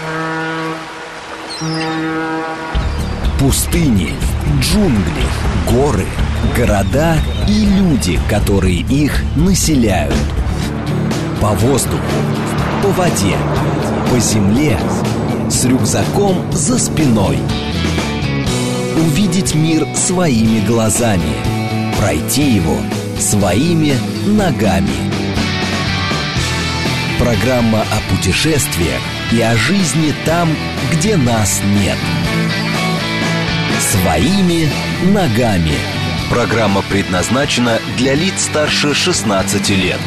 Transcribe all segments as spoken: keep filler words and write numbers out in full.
Пустыни, джунгли, горы, города и люди, которые их населяют. По воздуху, по воде, по земле, с рюкзаком за спиной. Увидеть мир своими глазами, пройти его своими ногами. Программа о путешествиях и о жизни там, где нас нет. Своими ногами. Программа предназначена для лиц старше шестнадцати лет.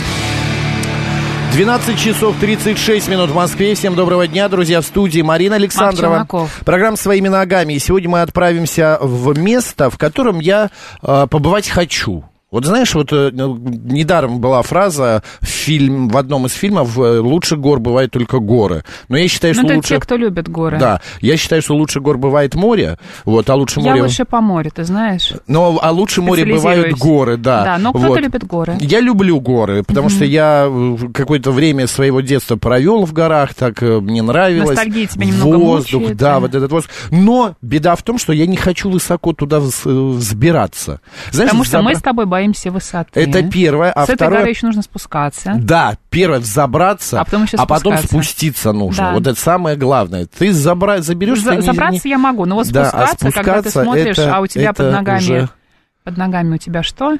двенадцать часов тридцать шесть минут в Москве. Всем доброго дня, друзья. В студии Марина Александрова. Программа «Своими ногами». И сегодня мы отправимся в место, в котором я э, побывать хочу. Вот знаешь, вот э, недаром была фраза в, фильм, в одном из фильмов: «Лучше гор бывают только горы». Но я считаю, что это лучше... те, кто любит горы. Да, я считаю, что лучше гор бывает море, вот, а лучше море... Я лучше по морю, ты знаешь. Но, а лучше море бывают горы, да. Да, но кто-то вот. любит горы. Я люблю горы, потому mm-hmm. что я какое-то время своего детства провел в горах, так мне нравилось. Ностальгия тебя немного воздух, мучает, да, да, вот этот воздух. Но беда в том, что я не хочу высоко туда взбираться. Знаешь, потому что забра... мы с тобой боимся высоты. Это первое, а с второе... этой горы еще нужно спускаться. Да, первое взобраться, а потом, а потом спуститься нужно. Да. Вот это самое главное. Ты забра... заберешь... За, забраться не... я могу, но вот спускаться, да, а спускаться, когда ты смотришь, это, а у тебя под ногами... Уже... Под ногами у тебя что?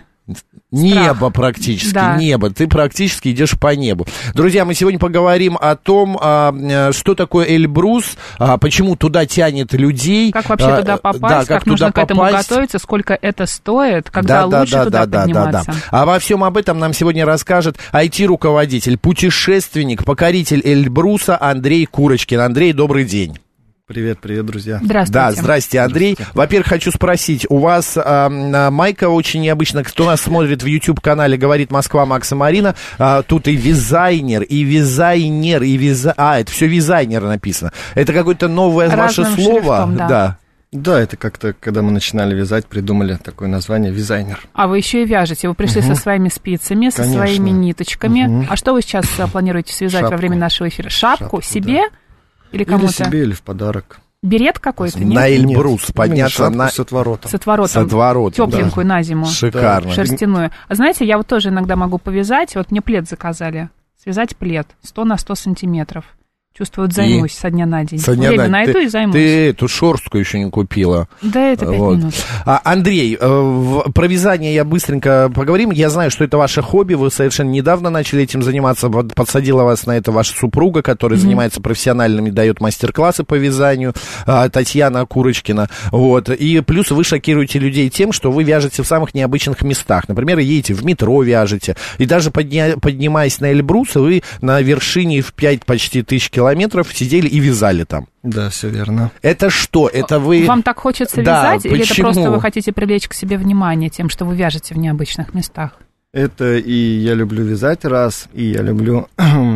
Небо Страх. практически, да. небо. Ты практически идешь по небу. Друзья, мы сегодня поговорим о том, а, что такое Эльбрус, а, почему туда тянет людей. Как вообще а, туда попасть, да, как, как нужно туда к этому попасть. готовиться, сколько это стоит, когда да, лучше да, туда да, подниматься. Да, да, да. Обо всем об этом нам сегодня расскажет ай ти-руководитель, путешественник, покоритель Эльбруса Андрей Курочкин. Андрей, добрый день. Привет, привет, друзья. Здравствуйте. Да, здрасте, Андрей. Здравствуйте. Во-первых, хочу спросить, у вас э, майка очень необычная. Кто нас смотрит в YouTube-канале «Говорит Москва», Макс и Марина, э, тут и визайнер, и визайнер, и виза... А, это все визайнер написано. Это какое-то новое разным ваше слово? Шрифтом, да. да. Да, это как-то, когда мы начинали вязать, придумали такое название «визайнер». А вы еще и вяжете. Вы пришли угу. со своими спицами, со Конечно. своими ниточками. Угу. А что вы сейчас планируете связать Шапку. во время нашего эфира? Шапку? Шапку себе? Да. Или кому-то? Или себе, или в подарок. Берет какой-то, нет? На Эльбрус нет, подняться на... с отворотом. С отворотом. С отворотом, тепленькую да. на зиму. Шикарно. Шерстяную. А знаете, я вот тоже иногда могу повязать. Вот мне плед заказали. Связать плед сто на сто сантиметров. Чувствую, вот займусь и? со дня на день. Со дня Время на... найду ты, и займусь. Ты эту шерстку еще не купила. Да, это пять вот. минут. А, Андрей, э, про вязание я быстренько поговорим. Я знаю, что это ваше хобби. Вы совершенно недавно начали этим заниматься. Подсадила вас на это ваша супруга, которая mm-hmm. занимается профессиональными, дает мастер-классы по вязанию. Татьяна Курочкина. Вот. И плюс вы шокируете людей тем, что вы вяжете в самых необычных местах. Например, едете в метро, вяжете. И даже подня... поднимаясь на Эльбрус, вы на вершине в пять почти тысяч километров сидели и вязали там. Да, все верно. Это что? Это вы... Вам так хочется да, вязать? Или почему? это просто вы хотите привлечь к себе внимание тем, что вы вяжете в необычных местах? Это и я люблю вязать раз, и я люблю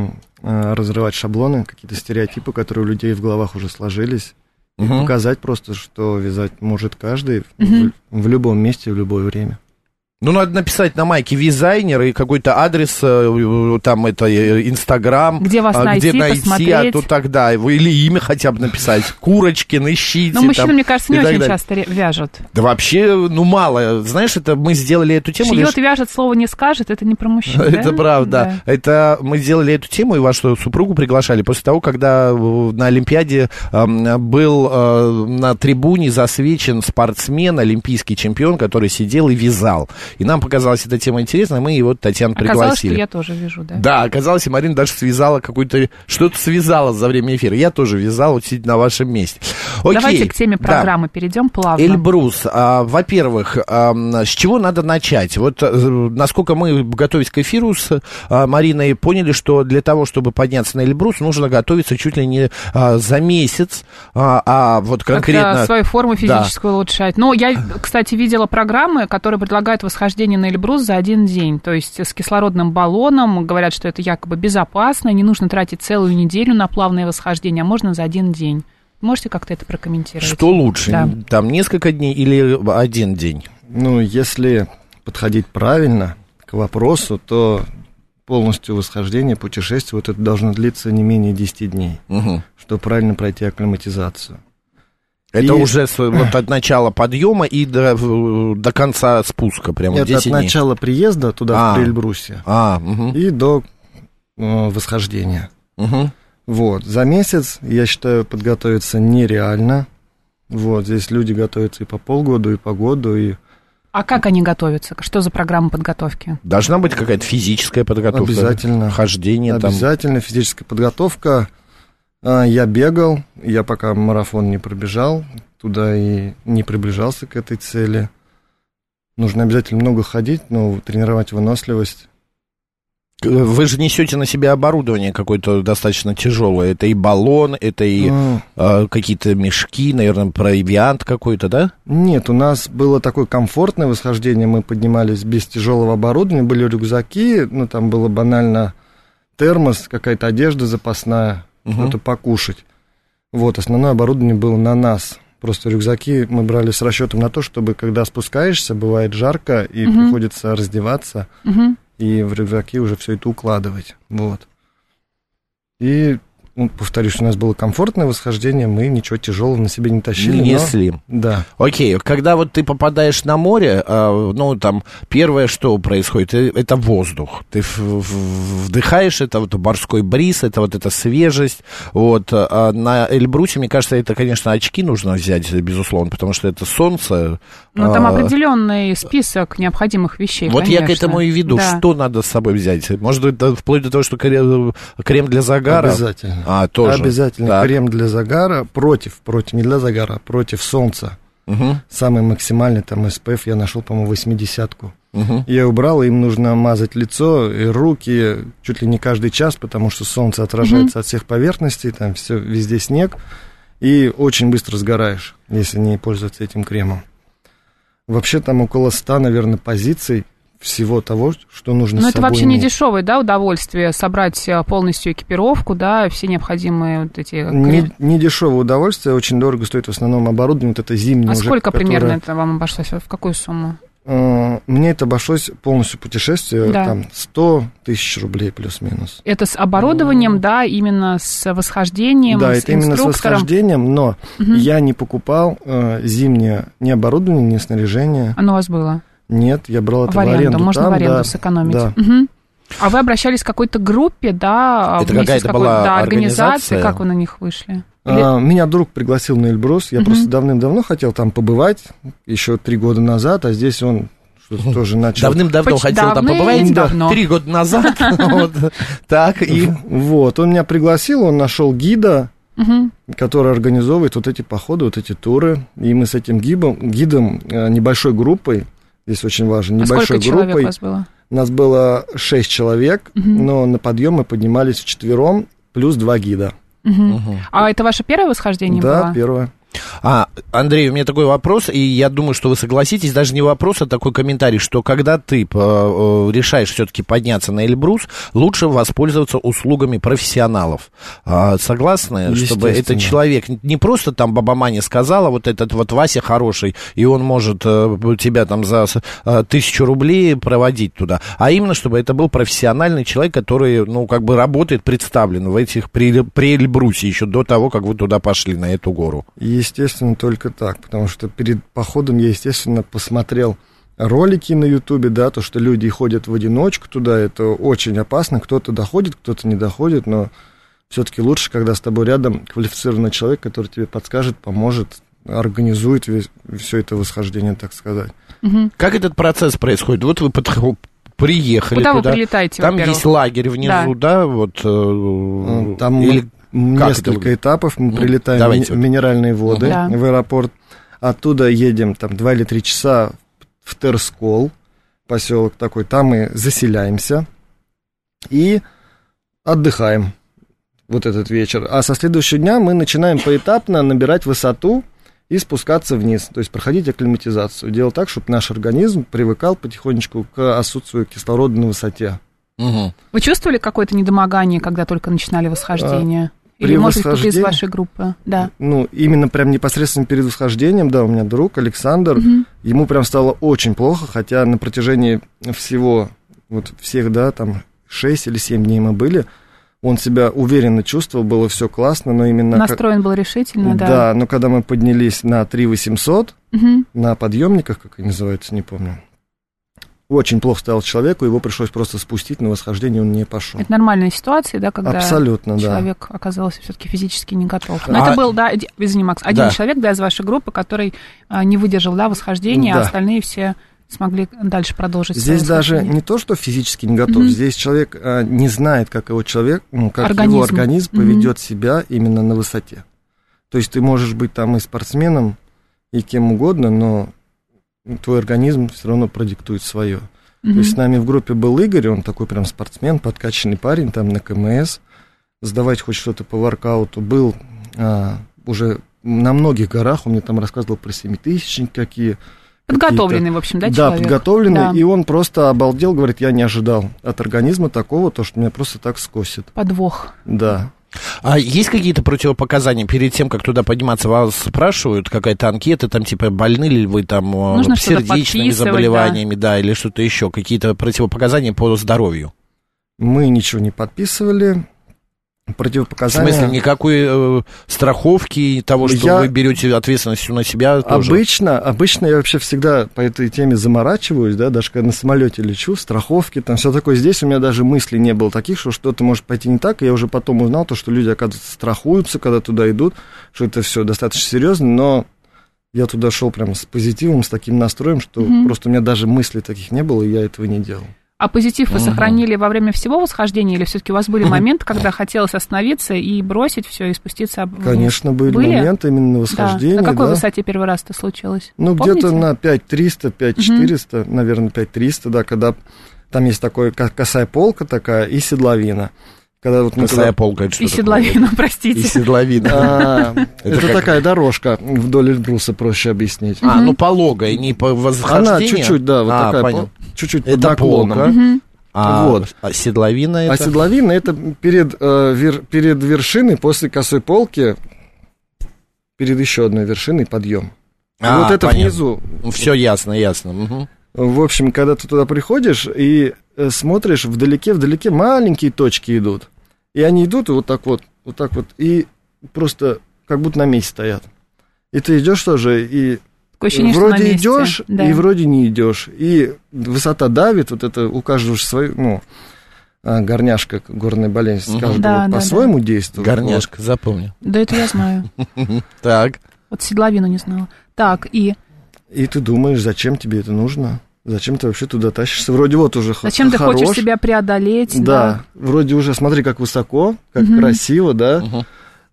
разрывать шаблоны, какие-то стереотипы, которые у людей в головах уже сложились. И угу. показать просто, что вязать может каждый угу. в, в любом месте, в любое время. Ну, надо написать на майке «визайнер» и какой-то адрес, там, это, Инстаграм. Где вас найти, где найти, посмотреть. А то тогда, или имя хотя бы написать. Курочкин, ищите. Но мужчины, там, мне кажется, не очень далее. часто вяжут. Да вообще, ну, мало. Знаешь, это мы сделали эту тему... Шьет, лишь... вяжет, слово не скажет, это не про мужчин, Это да? правда. Да. Это мы сделали эту тему, и вашу супругу приглашали после того, когда на Олимпиаде э, был э, на трибуне засвечен спортсмен, олимпийский чемпион, который сидел и вязал. И нам показалась эта тема интересной, мы его, Татьяну, пригласили. Оказалось, что я тоже вяжу, да? Да, оказалось, и Марина даже связала какую-то... Что-то связала за время эфира. Я тоже вязал, вот сидя на вашем месте. Окей. Давайте к теме программы да. перейдем плавно. Эльбрус. А, во-первых, а, с чего надо начать? Вот а, насколько мы, готовясь к эфиру с а, Мариной, поняли, что для того, чтобы подняться на Эльбрус, нужно готовиться чуть ли не а, за месяц, а, а вот конкретно... Как-то свою форму физическую да. улучшать. Но я, кстати, видела программы, которые предлагают восхождение на Эльбрус за один день. То есть с кислородным баллоном. Говорят, что это якобы безопасно, не нужно тратить целую неделю на плавное восхождение, а можно за один день. Можете как-то это прокомментировать? Что лучше? Да. Там несколько дней или один день? Ну, если подходить правильно к вопросу, то полностью восхождение, путешествие, вот это должно длиться не менее десять дней, угу. чтобы правильно пройти акклиматизацию. Это и... уже с, вот от начала подъема и до, до конца спуска, прямо это десять от дней. начала приезда туда, а. в Приэльбрусе, а, угу. и до э, восхождения. Угу. Вот. За месяц, я считаю, подготовиться нереально. Вот. Здесь люди готовятся и по полгода, и по году, и... А как они готовятся? Что за программа подготовки? Должна быть какая-то физическая подготовка. Обязательно. Хождение там. Обязательно физическая подготовка. Я бегал, я пока марафон не пробежал, туда и не приближался к этой цели. Нужно обязательно много ходить, но тренировать выносливость. Вы же несете на себе оборудование какое-то достаточно тяжелое. Это и баллон, это и mm. э, какие-то мешки, наверное, провиант какой-то, да? Нет, у нас было такое комфортное восхождение. Мы поднимались без тяжелого оборудования, были рюкзаки, ну там было банально термос, какая-то одежда запасная, uh-huh. что-то покушать. Вот, основное оборудование было на нас. Просто рюкзаки мы брали с расчетом на то, чтобы когда спускаешься, бывает жарко и uh-huh. приходится раздеваться. Uh-huh. И в рюкзаки уже все это укладывать, вот. И, ну, повторюсь, у нас было комфортное восхождение, мы ничего тяжелого на себе не тащили. Не несли. Но... Да. Окей, когда вот ты попадаешь на море, ну, там, первое, что происходит, это воздух. Ты вдыхаешь, это вот морской бриз, это вот эта свежесть, вот. А на Эльбрусе, мне кажется, это, конечно, очки нужно взять, безусловно, потому что это солнце. Ну, там определенный список необходимых вещей, Вот конечно. я к этому и веду. Да. Что надо с собой взять? Может быть, вплоть до того, что крем, крем для загара? Обязательно. А, тоже. Обязательно. Так. Крем для загара против, против, не для загара, а против солнца. Угу. Самый максимальный, там, эс пэ эф я нашел, по-моему, восьмидесятку. Угу. Я убрал, им нужно мазать лицо и руки чуть ли не каждый час, потому что солнце отражается угу. от всех поверхностей, там все, везде снег, и очень быстро сгораешь, если не пользоваться этим кремом. Вообще там около ста, наверное, позиций всего того, что нужно с собой. Но это вообще иметь. Не дешевое, да, удовольствие собрать полностью экипировку, да, все необходимые вот эти... Не, не дешевое удовольствие, очень дорого стоит в основном оборудование, вот это зимнее. А уже, сколько которое... примерно это вам обошлось, в какую сумму? Мне это обошлось полностью путешествие, да. там сто тысяч рублей плюс-минус. Это с оборудованием, mm. да, именно с восхождением, да, с это именно с восхождением, но uh-huh. я не покупал э, зимнее ни оборудование, ни снаряжение. Оно у вас было? Нет, я брал это в аренду, в аренду. Можно там, в аренду да, сэкономить. Да. Угу. А вы обращались к какой-то группе, да? Это какая-то какой- была да, организация? организации, как вы на них вышли? Или... А, меня друг пригласил на Эльбрус, я uh-huh. просто давным-давно хотел там побывать, еще три года назад, а здесь он что-то тоже начал... Давным-давно Почти хотел там побывать, давно. три года назад, так, и... Вот, он меня пригласил, он нашел гида, который организовывает вот эти походы, вот эти туры, и мы с этим гидом, гидом небольшой группой, здесь очень важно, небольшой а сколько группой... человек у вас было? Нас было шесть человек, uh-huh. но на подъем мы поднимались вчетвером, плюс два гида. Uh-huh. Uh-huh. А это ваше первое восхождение да, было? Да, первое. А, Андрей, у меня такой вопрос, и я думаю, что вы согласитесь, даже не вопрос, а такой комментарий, что когда ты по, решаешь все-таки подняться на Эльбрус, лучше воспользоваться услугами профессионалов. А, согласны, чтобы этот человек не просто там баба Маня сказала, вот этот вот Вася хороший, и он может а, тебя там за а, тысячу рублей проводить туда, а именно, чтобы это был профессиональный человек, который, ну, как бы работает, представлен в этих при, при Эльбрусе еще до того, как вы туда пошли, на эту гору. Естественно, только так, потому что перед походом я, естественно, посмотрел ролики на Ютубе, да, то, что люди ходят в одиночку туда, это очень опасно, кто-то доходит, кто-то не доходит, но все-таки лучше, когда с тобой рядом квалифицированный человек, который тебе подскажет, поможет, организует весь, все это восхождение, так сказать. Угу. Как этот процесс происходит? Вот вы под... приехали Куда туда, вы прилетаете, там во-первых? Есть лагерь внизу, да, да вот... Там... Или... Несколько это? этапов. Мы ну, прилетаем давайте. в минеральные воды да. в аэропорт. Оттуда едем там два или три часа в Терскол, поселок такой. Там мы заселяемся и отдыхаем вот этот вечер. А со следующего дня мы начинаем поэтапно набирать высоту и спускаться вниз. То есть проходить акклиматизацию. Делать так, чтобы наш организм привыкал потихонечку к отсутствию кислорода на высоте. Угу. Вы чувствовали какое-то недомогание, когда только начинали восхождение? А... Или, При может быть, кто-то из вашей группы? Да. Ну, именно прям непосредственно перед восхождением, да, у меня друг Александр, угу. ему прям стало очень плохо, хотя на протяжении всего, вот всех, да, там, шесть или семь дней мы были, он себя уверенно чувствовал, было все классно, но именно... Настроен как... был решительно, да. Да, но когда мы поднялись на три восемьсот, угу. на подъемниках, как они называются, не помню, очень плохо стало человеку, его пришлось просто спустить, на восхождение он не пошел. Это нормальная ситуация, да, когда Абсолютно, человек да. оказался все-таки физически не готов. Но а... это был, да, извини, Макс, один да. человек, да, из вашей группы, который а, не выдержал, да, восхождения, да. а остальные все... смогли дальше продолжить. Здесь даже не то, что физически не готов, mm-hmm. здесь человек а, не знает, как его человек, ну, как организм. его организм mm-hmm. поведет себя именно на высоте. То есть ты можешь быть там и спортсменом, и кем угодно, но твой организм все равно продиктует свое. Mm-hmm. То есть с нами в группе был Игорь, он такой прям спортсмен, подкачанный парень, там на КМС, сдавать хоть что-то по воркауту. Был а, уже на многих горах, он мне там рассказывал про семитысячники какие. Подготовленный, в общем, да, да, человек? Да, подготовленный, да. И он просто обалдел, говорит, я не ожидал от организма такого, то, что меня просто так скосит. Подвох. Да. А есть какие-то противопоказания перед тем, как туда подниматься? Вас спрашивают, какая-то анкета, там, типа, больны ли вы там Нужно сердечными заболеваниями, да. да, или что-то еще, какие-то противопоказания по здоровью? Мы ничего не подписывали. Противопоказания... В смысле, никакой э, страховки, того, что я... вы берете ответственность на себя тоже? Обычно, обычно я вообще всегда по этой теме заморачиваюсь, да, даже когда на самолете лечу, страховки, там все такое. Здесь у меня даже мыслей не было таких, что что-то может пойти не так, и я уже потом узнал, то, что люди, оказывается, страхуются, когда туда идут, что это все достаточно серьезно, но я туда шел прям с позитивом, с таким настроем, что mm-hmm. просто у меня даже мыслей таких не было, и я этого не делал. А позитив вы uh-huh. сохранили во время всего восхождения, или все-таки у вас были моменты, когда хотелось остановиться и бросить все и спуститься вниз? Конечно, были, были? моменты именно на восхождении. Да. На какой да. высоте первый раз это случилось? Ну, Помните? где-то на пять триста, пять четыреста, uh-huh. наверное, пять триста, да, когда там есть такой косая полка такая и седловина. Когда вот косая туда... полка, это что И седловина, простите. И седловина. Это такая дорожка вдоль Эльбруса, проще объяснить. А, ну пологая, не по восхождению? Она чуть-чуть, да, вот такая, чуть-чуть под наклоном. А, вот. а седловина это? А седловина это перед, э, вер, перед вершиной, после косой полки, перед еще одной вершиной подъем. А, вот это понятно. Внизу. Все ясно, ясно. Угу. В общем, когда ты туда приходишь и смотришь, вдалеке-вдалеке маленькие точки идут. И они идут и вот так вот, вот так вот, и просто как будто на месте стоят. И ты идешь тоже, и... Ощущение, вроде идешь, да. и вроде не идешь. И высота давит, вот это у каждого свой, ну, горняшка, горная болезнь, каждого да, да, по-своему да. действует. Горняшка, вот. Запомни. Да, это я знаю. Так. Вот седловину не знала. Так, и... И ты думаешь, зачем тебе это нужно? Зачем ты вообще туда тащишься? Вроде вот уже Зачем х- ты хорош. хочешь себя преодолеть? Да, да. Вроде уже, смотри, как высоко, как угу. красиво, да? Угу.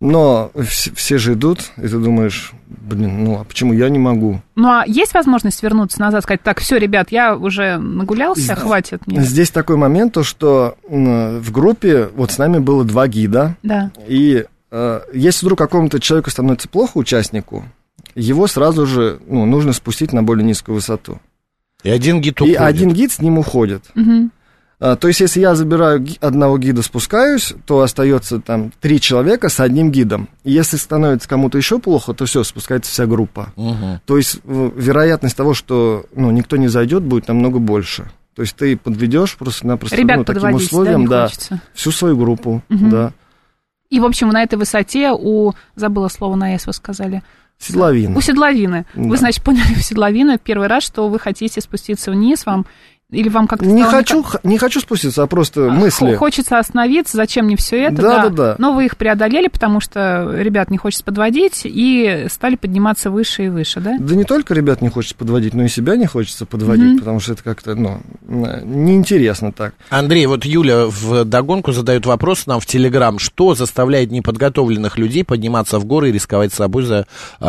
Но все, все же идут, и ты думаешь, блин, ну а почему я не могу? Ну а есть возможность вернуться назад, сказать, так, все, ребят, я уже нагулялся, Здесь, хватит мне? Здесь такой момент, то, что в группе вот с нами было два гида, да. и э, если вдруг какому-то человеку становится плохо, участнику, его сразу же ну, нужно спустить на более низкую высоту. И один гид уходит. И один гид с ним уходит. Угу. То есть, если я забираю одного гида, спускаюсь, то остается там три человека с одним гидом. И если становится кому-то еще плохо, то все, спускается вся группа. Угу. То есть, вероятность того, что ну, никто не зайдет, будет намного больше. То есть, ты подведешь просто-напросто ну, таким условиям, да, да всю свою группу, угу. да. И, в общем, на этой высоте у... Забыла слово на «с», вы сказали. Седловина. У седловины. Да. Вы, значит, поняли у седловины первый раз, что вы хотите спуститься вниз, вам... Или вам как-то не хочу, как... не хочу спуститься, а просто мысли. Хочется остановиться, зачем мне все это? Да, да, да, да. Но вы их преодолели, потому что ребят не хочется подводить, и стали подниматься выше и выше, да? Да не только ребят не хочется подводить, но и себя не хочется подводить, mm-hmm. потому что это как-то, ну, неинтересно так. Андрей, вот Юля вдогонку задает вопрос нам в Телеграм, что заставляет неподготовленных людей подниматься в горы и рисковать собой, за,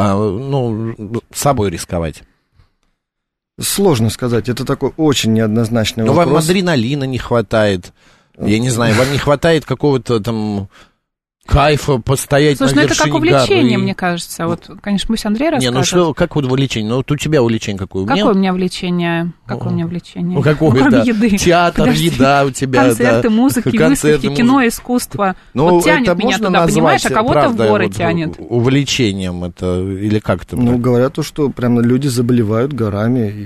ну, собой рисковать? Сложно сказать, это такой очень неоднозначный Но вопрос. Но вам адреналина не хватает, я не знаю, вам не хватает какого-то там кайфа постоять Слушай, на ну вершине горы. это как увлечение, мне кажется. Вот, конечно, пусть Андрей расскажет. Не, ну что, как вот увлечение? Ну вот у тебя увлечение какое? Какое мне... у меня увлечение? Какое у меня увлечение? Ну какое, ну, да. Еды. Театр, Подожди. еда у тебя, концерты, да. музыки, Концерты, выставки, музыки. кино, искусство. Ну, вот тянет меня туда, назвать, понимаешь, а кого-то правда, в горы вот, тянет. Увлечением это, или как это? Ну, говорят то, что прям люди заболевают горами, и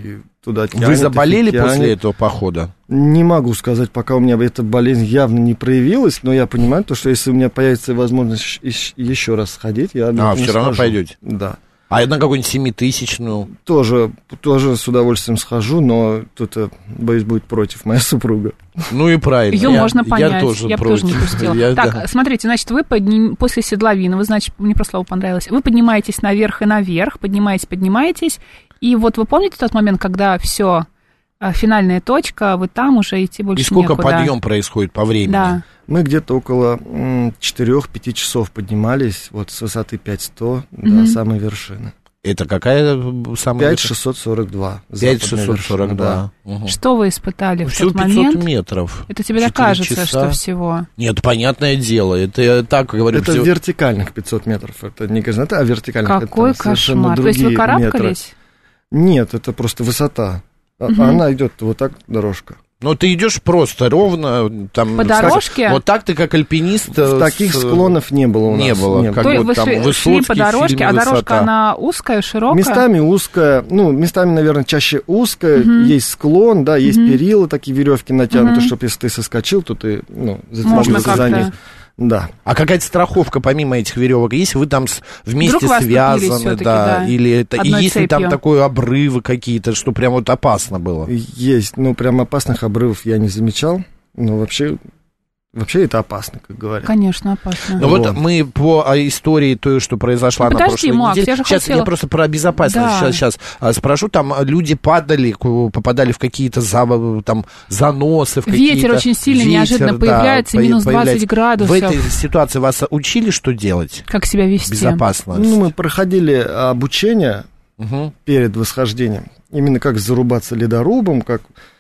туда тянет. Вы заболели тянет. после этого похода? Не могу сказать, пока у меня эта болезнь явно не проявилась, но я понимаю, то, что если у меня появится возможность еще раз сходить, я обязательно А, все равно схожу. пойдете? Да. А на какую-нибудь семитысячную? Тоже, тоже с удовольствием схожу, но тут, боюсь, будет против моя супруга. Ну и правильно. Ее я, можно понять, я тоже я бы против. тоже не пустила. Я, так, да. смотрите, значит, вы подним... после седловины, вы, значит, мне просто слово понравилось, вы поднимаетесь наверх и наверх, поднимаетесь, поднимаетесь, и вот вы помните тот момент, когда все, финальная точка, вы там уже идти больше некуда? И сколько некуда. подъем происходит по времени? Да. Мы где-то около четыре-пять часов поднимались, вот с высоты пять сто угу. до самой вершины. Это какая самая... пять шестьсот сорок два. пять шестьсот сорок два. Да. Угу. Что вы испытали Всего в тот пятьсот момент? метров. Это тебе кажется, часа. что всего? Нет, понятное дело, это так говорю. Это все... вертикальных пятьсот метров, это не горизонтально, а вертикальных. Какой это кошмар. То есть вы карабкались? Метры. Нет, это просто высота. Угу. Она идет вот так, дорожка. Ну, ты идешь просто ровно там... По дорожке? Вот так ты, как альпинист... В таких с... склонов не было у нас. Не было. Не было. Как То есть вот вы там шли, Высоцкий шли по дорожке, а «Высота». дорожка, она узкая, широкая? Местами узкая, ну, местами, наверное, чаще узкая, угу. есть склон, да, есть угу. перила, такие веревки натянуты, угу. чтобы если ты соскочил, то ты, ну, зацепился за них. Да. А какая-то страховка помимо этих веревок есть? Вы там с, вместе связаны, да, да? Или это и есть ли там такое обрывы какие-то, что прям вот опасно было? Есть, ну прям опасных обрывов я не замечал, но вообще. Вообще это опасно, как говорят. Конечно, опасно. Ну вот, вот мы по истории той, что произошла ну, на прошлой Макс, неделе. Я же сейчас хотела... я просто про безопасность да. сейчас, сейчас спрошу. Там люди падали, попадали в какие-то за, там, заносы, в какие-то... Ветер очень сильный, Ветер, неожиданно да, появляется, минус двадцать градусов. В этой ситуации вас учили, что делать? Как себя вести? Безопасно. Ну, мы проходили обучение угу. перед восхождением. Именно как зарубаться ледорубом, как...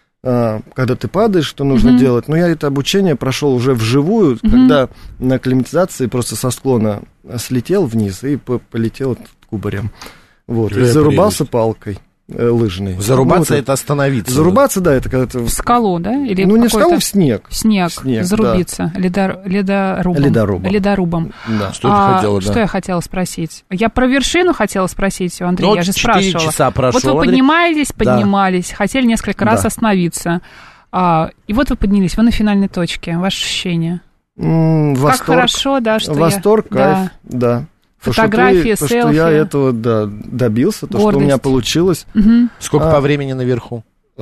когда ты падаешь, что нужно mm-hmm. делать. Но я это обучение прошел уже вживую, mm-hmm. когда на акклиматизации просто со склона слетел вниз и полетел кубарем. Вот. И зарубался палкой э, лыжной. Зарубаться ну, вот, это остановиться. Зарубаться, да, это когда ты... В скалу, да? Или ну, не в скалу, в снег. В снег, в снег зарубиться. Да. Ледор... Ледорубом. Ледорубом. Ледорубом. Да. Что ты а, хотела, да? Что я хотела спросить? Я про вершину хотела спросить у Андрея, ну, я же спрашивала. Часа прошел, вот вы Андрей... поднимаетесь, поднимались, да. хотели несколько раз да. остановиться. А, и вот вы поднялись, вы на финальной точке. Ваши ощущения? М-м, восторг, как хорошо, да, что восторг, я... кайф, да. да. Фотографии, то, что, ты, селфи. то, что я этого да, добился, то, Гордость. что у меня получилось. Угу. Сколько а, по времени наверху?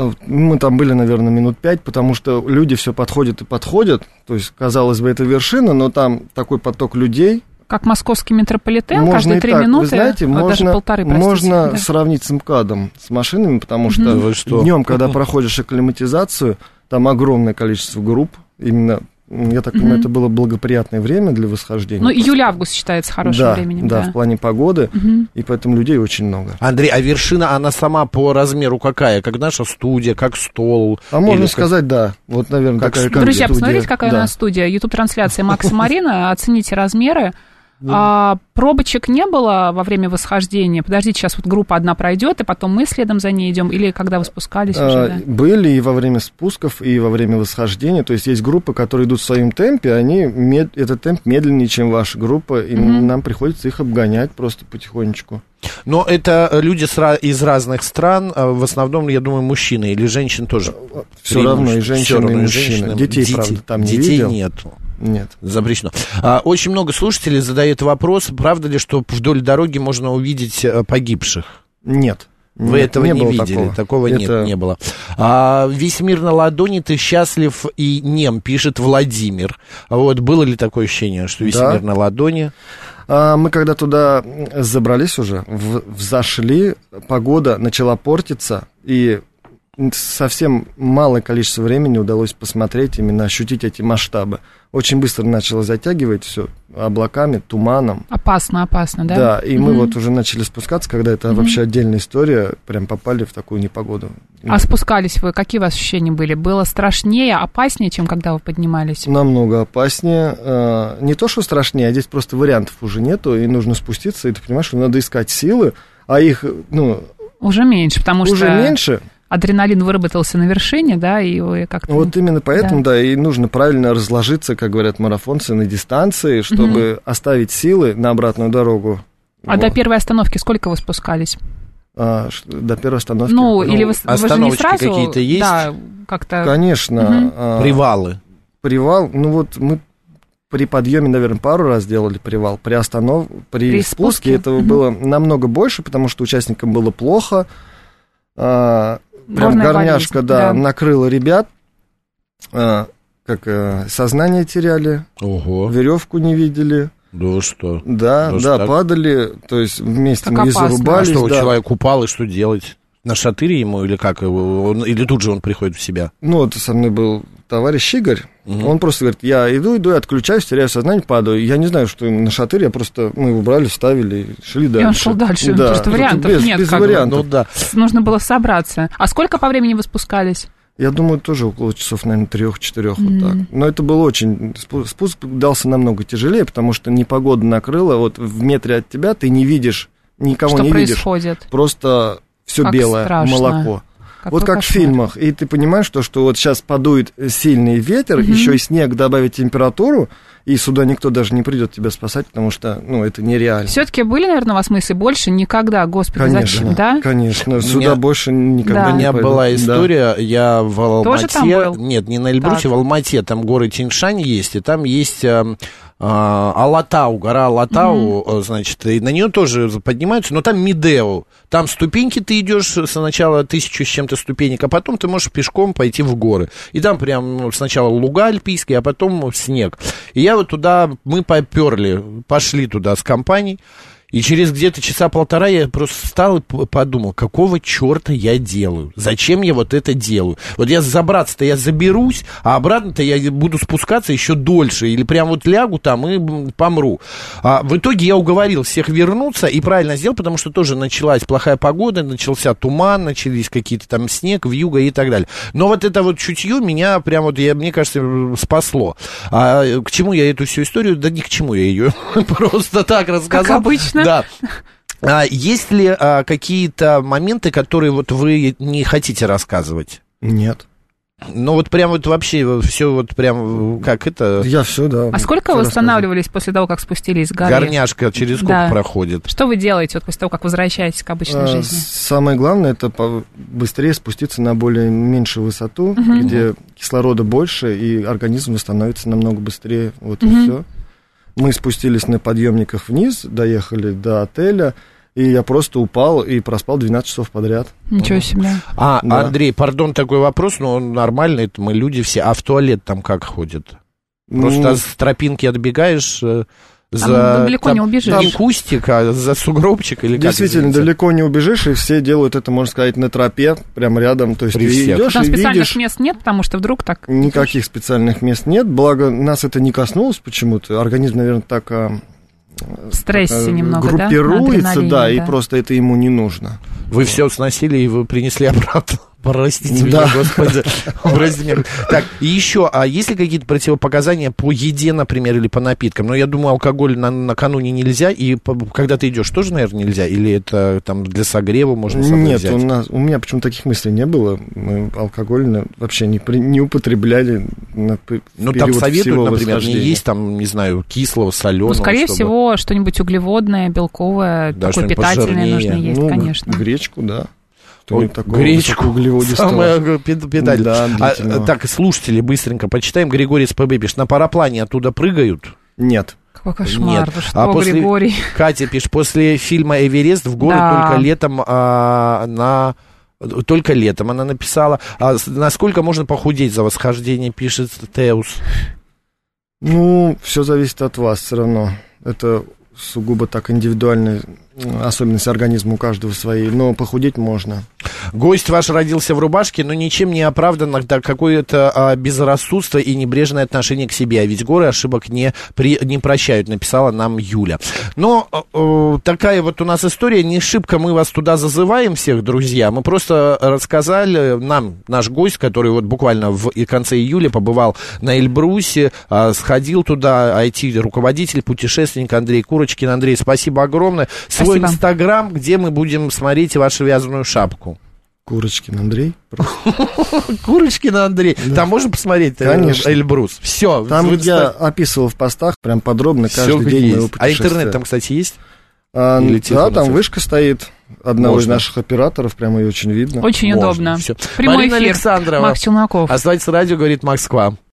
Мы там были, наверное, минут пять, потому что люди все подходят и подходят. То есть, казалось бы, это вершина, но там такой поток людей. Как московский метрополитен, можно каждые три минуты, вы знаете, можно, даже полторы, простите, можно да. сравнить с МКАДом, с машинами, потому что, mm-hmm. что? днем, когда проходишь акклиматизацию, там огромное количество групп, именно, я так понимаю, mm-hmm. это было благоприятное время для восхождения. Ну, июль-август считается хорошим да, временем. Да, да, в плане погоды, mm-hmm. и поэтому людей очень много. Андрей, а вершина, она сама по размеру какая? Как наша студия, как стол? А можно как... сказать, да. Вот, наверное, как такая студия. Друзья, студия. посмотрите, какая да. у нас студия. Ютуб-трансляция Макс и Марина, оцените размеры. Да. А, пробочек не было во время восхождения? Подождите, сейчас вот группа одна пройдет, и потом мы следом за ней идем, или когда вы спускались а, уже? Да? Были и во время спусков, и во время восхождения. То есть есть группы, которые идут в своем темпе, они мед... этот темп медленнее, чем ваша группа, и mm-hmm. нам приходится их обгонять просто потихонечку. Но это люди из разных стран, в основном, я думаю, мужчины или женщин тоже? Все равно и женщины, равно, и мужчины. Женщины. Детей, Дети, правда, там не детей видел. нету. Нет. Запрещено. А, очень много слушателей задают вопрос, правда ли, что вдоль дороги можно увидеть погибших? Нет. Вы нет, этого не, не видели, такого, такого Это... нет, не было. А, весь мир на ладони, ты счастлив и нем, пишет Владимир. Вот, было ли такое ощущение, что весь да. мир на ладони? А, мы когда туда забрались уже, в, взошли, погода начала портиться, и совсем малое количество времени удалось посмотреть, именно ощутить эти масштабы. Очень быстро начало затягивать все облаками, туманом. Опасно, опасно, да? Да, и mm-hmm. мы вот уже начали спускаться, когда это mm-hmm. вообще отдельная история, прям попали в такую непогоду. А спускались вы, какие у вас ощущения были? Было страшнее, опаснее, чем когда вы поднимались? Намного опаснее. Не то, что страшнее, а здесь просто вариантов уже нету, и нужно спуститься, и ты понимаешь, что надо искать силы, а их, ну... Уже меньше, потому уже что... Уже меньше. Адреналин выработался на вершине, да, и вы как-то... Вот именно поэтому, да. да, и нужно правильно разложиться, как говорят марафонцы, на дистанции, чтобы угу. оставить силы на обратную дорогу. А вот. До первой остановки сколько вы спускались? А, до первой остановки. Ну, или вы, вы же не сразу... какие-то есть? Да, как-то... Конечно. Угу. А, Привалы. Привал, ну вот мы при подъеме, наверное, пару раз делали привал. При останов... при, при спуске, спуске этого угу. было намного больше, потому что участникам было плохо. А, прям Горная горняшка, болезнь, да, да, накрыла ребят. А, как а, сознание теряли. Ого. Веревку не видели. Да что? Да, да, да, так? падали, то есть вместе как мы и зарубались. А что, да. человек упал, и что делать? На шатыре ему или как? Он, или тут же он приходит в себя? Ну, вот со мной был товарищ Игорь, угу. он просто говорит, я иду, иду, отключаюсь, теряю сознание, падаю. Я не знаю, что на шатырь, я просто, мы его брали, вставили, шли дальше. И он шел дальше, да. потому что вариантов без, нет. Без как вариантов. Ну, да. Нужно было собраться. А сколько по времени вы спускались? Я думаю, тоже около часов, наверное, трех-четырех, mm-hmm. вот так. Но это было очень... Спуск дался намного тяжелее, потому что непогода накрыла, вот в метре от тебя ты не видишь, никого что не происходит? видишь. Просто все как белое, страшно. молоко. Какой вот как кошмар. в фильмах. И ты понимаешь, что, что вот сейчас подует сильный ветер, mm-hmm. еще и снег добавит температуру, и сюда никто даже не придет тебя спасать, потому что, ну, это нереально. Все-таки были, наверное, у вас мысли больше никогда, господи, конечно, зачем, да? Конечно, сюда меня... больше никогда да. не У меня пойду. была история, да. я в Алмате... Тоже там был? Нет, не на Эльбрусе, в Алмате, там горы Тяньшань есть, и там есть... Алатау, гора Алатау, mm-hmm. значит, и на нее тоже поднимаются, но там Медео, там ступеньки ты идешь сначала тысячу с чем-то ступенек, а потом ты можешь пешком пойти в горы. И там прям сначала луга альпийские, а потом снег. И я вот туда, мы поперли, пошли туда с компанией. И через где-то часа полтора я просто встал и подумал, какого черта я делаю? Зачем я вот это делаю? Вот я забраться-то я заберусь, а обратно-то я буду спускаться еще дольше. Или прям вот лягу там и помру. А в итоге я уговорил всех вернуться и правильно сделал, потому что тоже началась плохая погода, начался туман, начались какие-то там снег, вьюга и так далее. Но вот это вот чутье меня прям вот, я, мне кажется, спасло. А к чему я эту всю историю? Да ни к чему я ее просто так рассказал. Как обычно. Да. А есть ли а, какие-то моменты, которые вот вы не хотите рассказывать? Нет. Ну вот прям вот вообще все вот прям как это... Я все, да. А сколько вы останавливались после того, как спустились с горы? Горняшка через сколько да. проходит? Что вы делаете вот после того, как возвращаетесь к обычной а, жизни? Самое главное, это быстрее спуститься на более меньшую высоту, угу. где кислорода больше, и организм восстановится намного быстрее. Вот угу. и все. Мы спустились на подъемниках вниз, доехали до отеля, и я просто упал и проспал двенадцать часов подряд. Ничего себе. А, да. Андрей, пардон, такой вопрос, но он нормальный, это мы люди все. А в туалет там как ходят? Просто ну... с тропинки отбегаешь... За там далеко там, не убежишь. Не кустик, а за сугробчик или как? Действительно, извините? Далеко не убежишь, и все делают это, можно сказать, на тропе, прямо рядом. То есть При ты всех. идешь там и специальных видишь... мест нет, потому что вдруг так... Никаких специальных мест нет, благо нас это не коснулось почему-то. Организм, наверное, так... В стрессе так, немного, группируется, да? да, и да. просто это ему не нужно. Вы все сносили и вы принесли обратно. Простите да. меня, господи. Простите меня. Так, и еще, а есть ли какие-то противопоказания по еде, например, или по напиткам? Ну, я думаю, алкоголь на, накануне нельзя, и по, когда ты идешь, тоже, наверное, нельзя? Или это там для согрева можно с собой Нет, взять? у нас, у меня почему-то таких мыслей не было. Мы алкоголь вообще не, при, не употребляли на Ну, там советуют, например, не есть, там, не знаю, кислого, соленого. Ну, скорее чтобы... всего, что-нибудь углеводное, белковое, да, такое питательное пожирнее. нужно есть, ну, конечно. Гречку, да. Вот, гречку, самое питательное. Да, а, так, слушатели, быстренько почитаем. Григорий с ПБ пишет, на параплане оттуда прыгают? Нет. Какой кошмар, Нет. вы что, а после, Григорий? Катя пишет, после фильма «Эверест» в горы да. только летом а, на... Только летом она написала. А насколько можно похудеть за восхождение, пишет Теус? Ну, все зависит от вас все равно. Это сугубо так индивидуальная особенность организма у каждого своей, но похудеть можно. Гость ваш родился в рубашке, но ничем не оправдано да, какое-то а, безрассудство и небрежное отношение к себе. А ведь горы ошибок не, при, не прощают, написала нам Юля. Но э, такая вот у нас история. Не шибко мы вас туда зазываем всех, друзья. Мы просто рассказали нам, наш гость, который вот буквально в конце июля побывал на Эльбрусе, э, сходил туда, ай ти-руководитель, путешественник Андрей Курочкин. Андрей, спасибо огромное. Свой Спасибо. Инстаграм, где мы будем смотреть вашу вязаную шапку. Курочкин Андрей. Курочкин Андрей. Да. Там можно посмотреть Конечно. Эльбрус. Все. Там я описывал в постах прям подробно каждый Всё день есть. моего путешествия. А интернет там, кстати, есть? А, да, там вышка стоит. одного Можно. из наших операторов, прямо и очень видно. Очень Можно. удобно. Всё. Прямой Марина эфир. Александрова. Макс Челноков. Оставайтесь радио, говорит Москва.